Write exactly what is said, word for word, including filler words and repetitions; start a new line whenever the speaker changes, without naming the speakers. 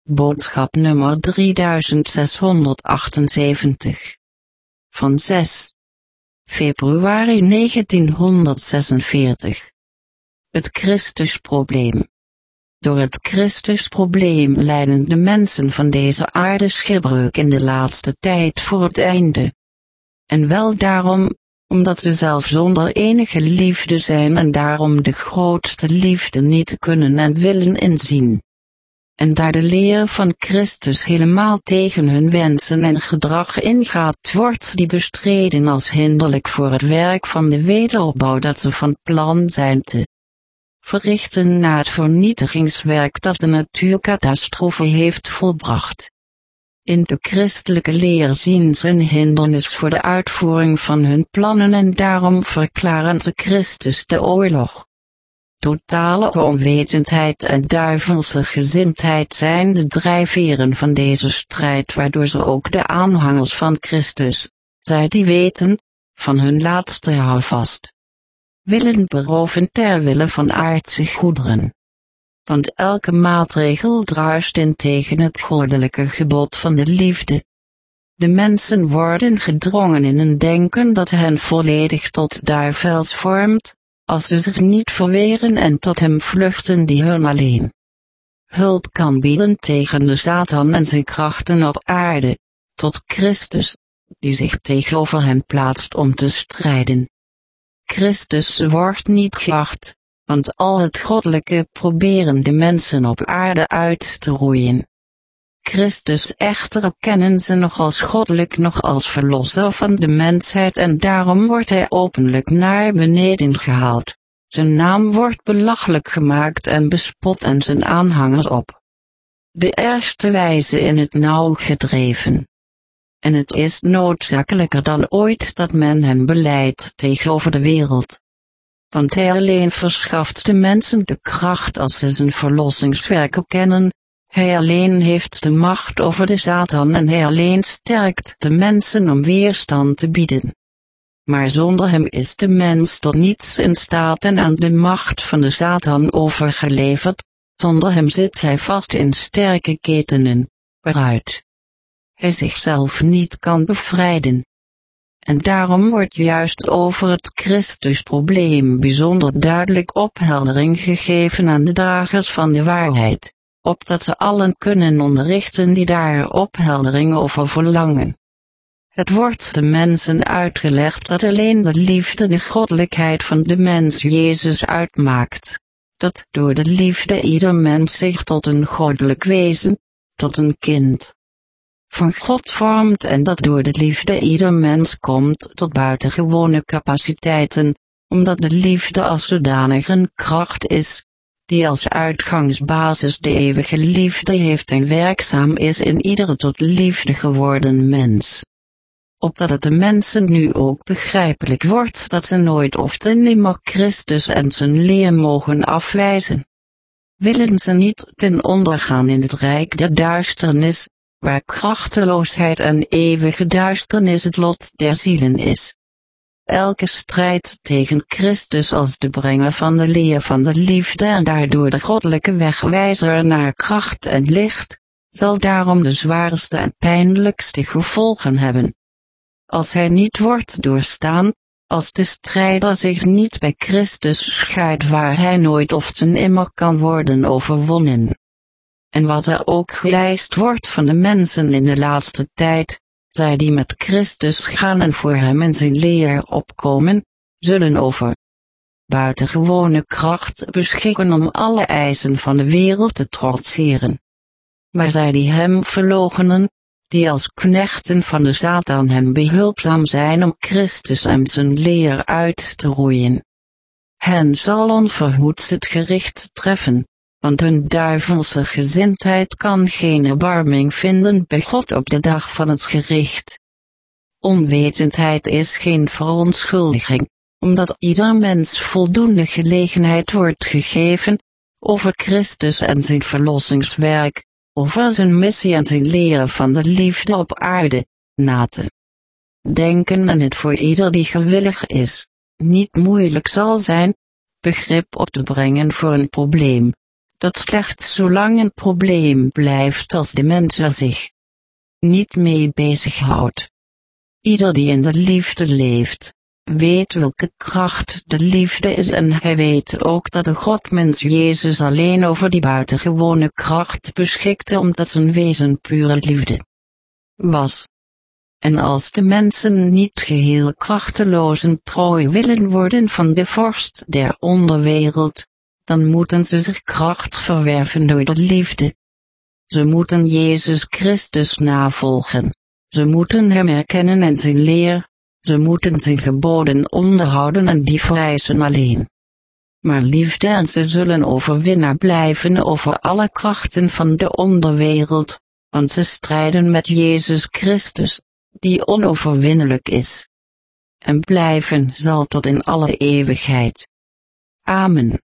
Boodschap nummer driezeshonderdachtenzeventig. Van zes februari negentienhonderdzesenveertig. Het Christusprobleem. Door het Christusprobleem lijden de mensen van deze aarde schipbreuk in de laatste tijd voor het einde. En wel daarom, omdat ze zelf zonder enige liefde zijn en daarom de grootste liefde niet kunnen en willen inzien. En daar de leer van Christus helemaal tegen hun wensen en gedrag ingaat, wordt die bestreden als hinderlijk voor het werk van de wederopbouw dat ze van plan zijn te verrichten na het vernietigingswerk dat de natuurcatastrofe heeft volbracht. In de christelijke leer zien ze een hindernis voor de uitvoering van hun plannen en daarom verklaren ze Christus de oorlog. Totale onwetendheid en duivelse gezindheid zijn de drijfveren van deze strijd, waardoor ze ook de aanhangers van Christus, zij die weten, van hun laatste houvast willen beroven ter wille van aardse goederen. Want elke maatregel druist in tegen het goddelijke gebod van de liefde. De mensen worden gedrongen in een denken dat hen volledig tot duivels vormt, als ze zich niet verweren en tot hem vluchten die hun alleen hulp kan bieden tegen de Satan en zijn krachten op aarde, tot Christus, die zich tegenover hem plaatst om te strijden. Christus wordt niet geacht, want al het goddelijke proberen de mensen op aarde uit te roeien. Christus echter erkennen ze nog als goddelijk, nog als verlosser van de mensheid en daarom wordt hij openlijk naar beneden gehaald. Zijn naam wordt belachelijk gemaakt en bespot en zijn aanhangers op de ergste wijze in het nauw gedreven. En het is noodzakelijker dan ooit dat men hem belijdt tegenover de wereld. Want hij alleen verschaft de mensen de kracht als ze zijn verlossingswerk kennen. Hij alleen heeft de macht over de Satan en hij alleen sterkt de mensen om weerstand te bieden. Maar zonder hem is de mens tot niets in staat en aan de macht van de Satan overgeleverd. Zonder hem zit hij vast in sterke ketenen, waaruit hij zichzelf niet kan bevrijden. En daarom wordt juist over het Christusprobleem bijzonder duidelijk opheldering gegeven aan de dragers van de waarheid, opdat ze allen kunnen onderrichten die daar opheldering over verlangen. Het wordt de mensen uitgelegd dat alleen de liefde de goddelijkheid van de mens Jezus uitmaakt, dat door de liefde ieder mens zich tot een goddelijk wezen, tot een kind van God vormt en dat door de liefde ieder mens komt tot buitengewone capaciteiten, omdat de liefde als zodanig een kracht is, die als uitgangsbasis de eeuwige liefde heeft en werkzaam is in iedere tot liefde geworden mens. Opdat het de mensen nu ook begrijpelijk wordt dat ze nooit of te nimmer Christus en zijn leer mogen afwijzen. Willen ze niet ten onder gaan in het rijk der duisternis, waar krachteloosheid en eeuwige duisternis het lot der zielen is. Elke strijd tegen Christus als de brenger van de leer van de liefde en daardoor de goddelijke wegwijzer naar kracht en licht, zal daarom de zwaarste en pijnlijkste gevolgen hebben. Als hij niet wordt doorstaan, als de strijder zich niet bij Christus schaart waar hij nooit of te nimmer kan worden overwonnen. En wat er ook geëist wordt van de mensen in de laatste tijd, zij die met Christus gaan en voor hem en zijn leer opkomen, zullen over buitengewone kracht beschikken om alle eisen van de wereld te trotseren. Maar zij die hem verloochenen, die als knechten van de Satan hem behulpzaam zijn om Christus en zijn leer uit te roeien, hen zal onverhoeds het gericht treffen, want hun duivelse gezindheid kan geen erbarming vinden bij God op de dag van het gericht. Onwetendheid is geen verontschuldiging, omdat ieder mens voldoende gelegenheid wordt gegeven, over Christus en zijn verlossingswerk, over zijn missie en zijn leren van de liefde op aarde, na te denken en het voor ieder die gewillig is, niet moeilijk zal zijn, begrip op te brengen voor een probleem, dat slechts zolang een probleem blijft als de mens er zich niet mee bezighoudt. Ieder die in de liefde leeft, weet welke kracht de liefde is en hij weet ook dat de Godmens Jezus alleen over die buitengewone kracht beschikte omdat zijn wezen pure liefde was. En als de mensen niet geheel krachtelozen prooi willen worden van de vorst der onderwereld, dan moeten ze zich kracht verwerven door de liefde. Ze moeten Jezus Christus navolgen. Ze moeten hem erkennen en zijn leer. Ze moeten zijn geboden onderhouden en die vereisen alleen maar liefde en ze zullen overwinnaar blijven over alle krachten van de onderwereld, want ze strijden met Jezus Christus, die onoverwinnelijk is en blijven zal tot in alle eeuwigheid. Amen.